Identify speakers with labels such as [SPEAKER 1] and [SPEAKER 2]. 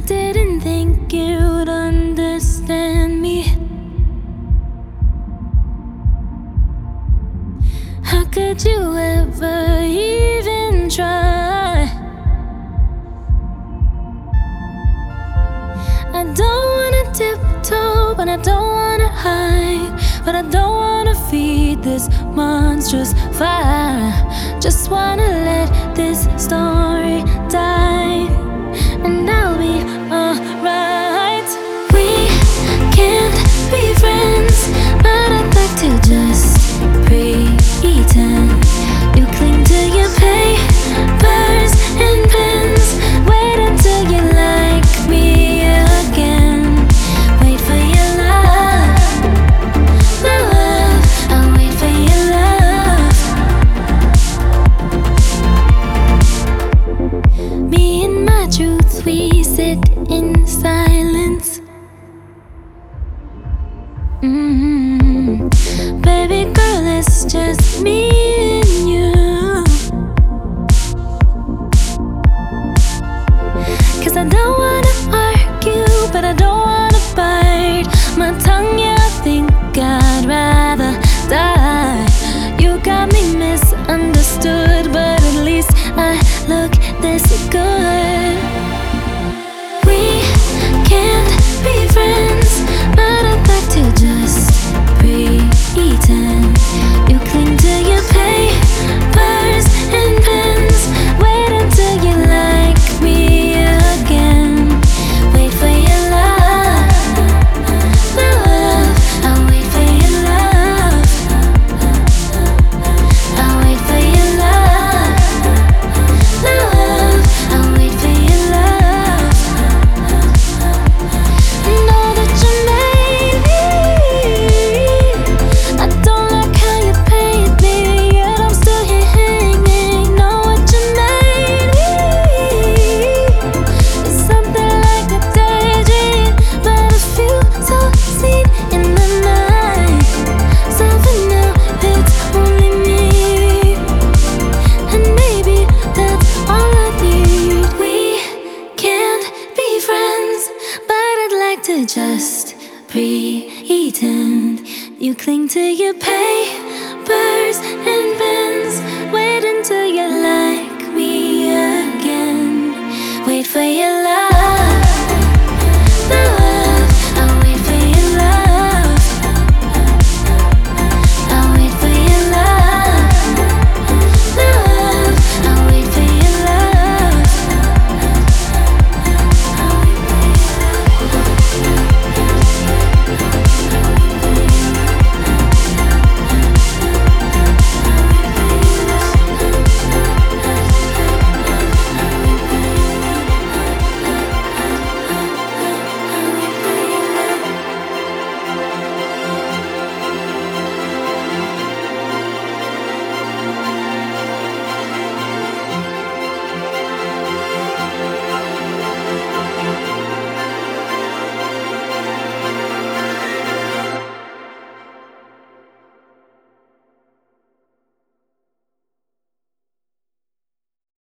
[SPEAKER 1] didn't think you'd understand me. How could you ever even try? I don't wanna tiptoe, but I don't wanna hide. But I don't wanna feed this monstrous fire. Just wanna let this story die, and I'll be alright. We can't be friends, but I'd like to just pretend. You cling to your papers and pens. Wait until you like me again. Wait for your love, my love. I'll wait for your love. Me and my truth, we sit in silence. Baby girl, it's just me and you. 'Cause I don't wanna argue, but I don't wanna bite my tongue. Yeah, I think I'd rather die. You got me misunderstood, but at least I look this good. We can't be friends, but I'd like to just pretend. You cling to your papers and pens. Wait until you like me again. Wait for your love, my love. I'll wait for your love. I'll wait for your love, my love. I'll wait for your love. Know that you made me. I don't like how you paid me, yet I'm still here hanging. Know what you made me. It's something like a daydream, but a few so seen in the night. So for now, it's only me, and maybe that's all I need. We can't be friends, but I'd like to just pretend. You cling to your pain.